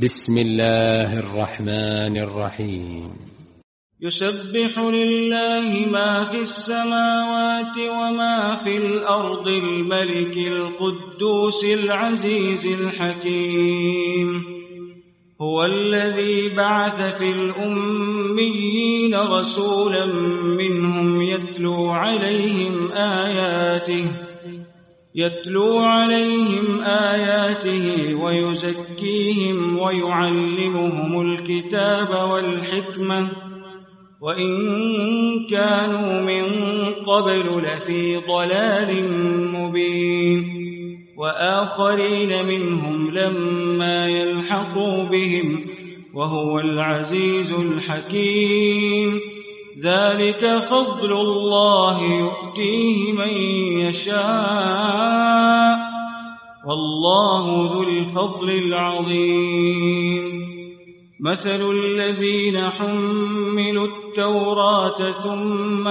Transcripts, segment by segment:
بسم الله الرحمن الرحيم. يسبح لله ما في السماوات وما في الأرض الملك القدوس العزيز الحكيم. هو الذي بعث في الأميين رسولا منهم يتلو عليهم آياته ويزكيهم ويعلمهم الكتاب والحكمة وإن كانوا من قبل لفي ضلال مبين. وآخرين منهم لما يلحقوا بهم وهو العزيز الحكيم. ذلك فضل الله يؤتيه من يشاء والله ذو الفضل العظيم. مثل الذين حملوا التوراة ثم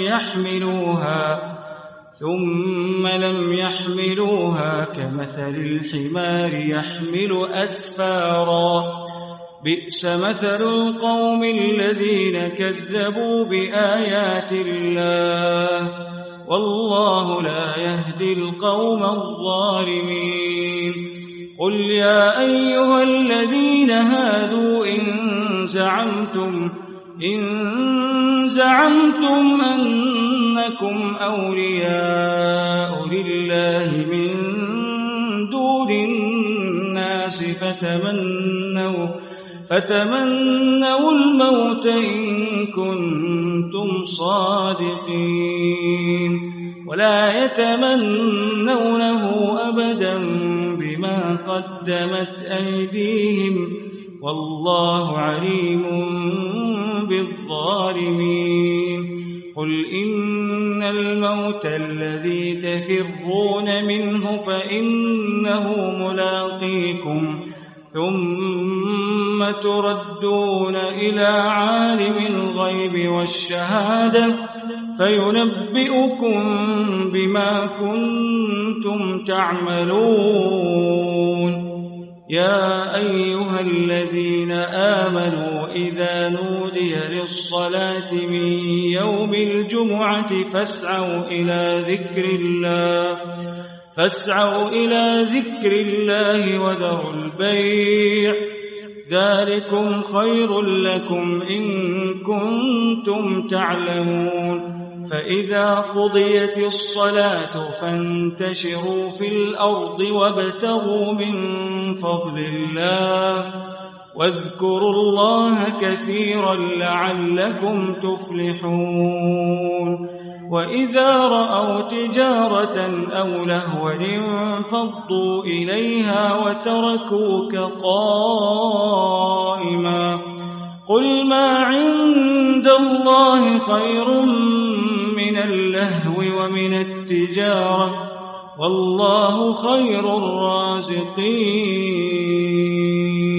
لم يحملوها كمثل الحمار يحمل أسفارا. بئس مثل القوم الذين كذبوا بآيات الله والله لا يهدي القوم الظالمين. قل يا أيها الذين هادوا إن زعمتم أنكم أولياء لله من دون الناس فتمنوا الموت إن كنتم صادقين ولا يتمنونه أبدا بما قدمت أيديهم والله عليم بالظالمين. قل إن الموت الذي تفرون منه فإنه ملاقيكم ثم تردون إلى عالم الغيب والشهادة فينبئكم بما كنتم تعملون. يا أيها الذين آمنوا إذا نودي للصلاة من يوم الجمعة فاسعوا إلى ذكر الله وذروا البيع ذلكم خير لكم إن كنتم تعلمون. فإذا قضيت الصلاة فانتشروا في الأرض وابتغوا من فضل الله واذكروا الله كثيرا لعلكم تفلحون. وإذا رأوا تجارة أو لهوا انفضوا إليها وتركوك قائما. قل ما عند الله خير من اللهو ومن التجارة والله خير الرازقين.